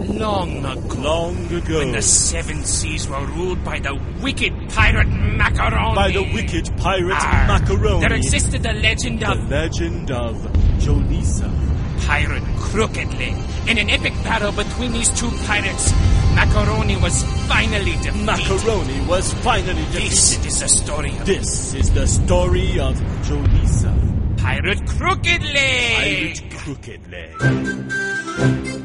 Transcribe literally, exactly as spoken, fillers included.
long ago. Long ago. When the seven seas were ruled by the wicked pirate Macaroni. By the wicked pirate Arr, Macaroni. There existed the legend The of... legend of Jolisa. Pirate Crooked Leg. In an epic battle between these two pirates, Macaroni was finally defeated. Macaroni was finally defeated. This is the story of... This is the story of Jolisa. Pirate Crooked Leg. Pirate Crooked Leg.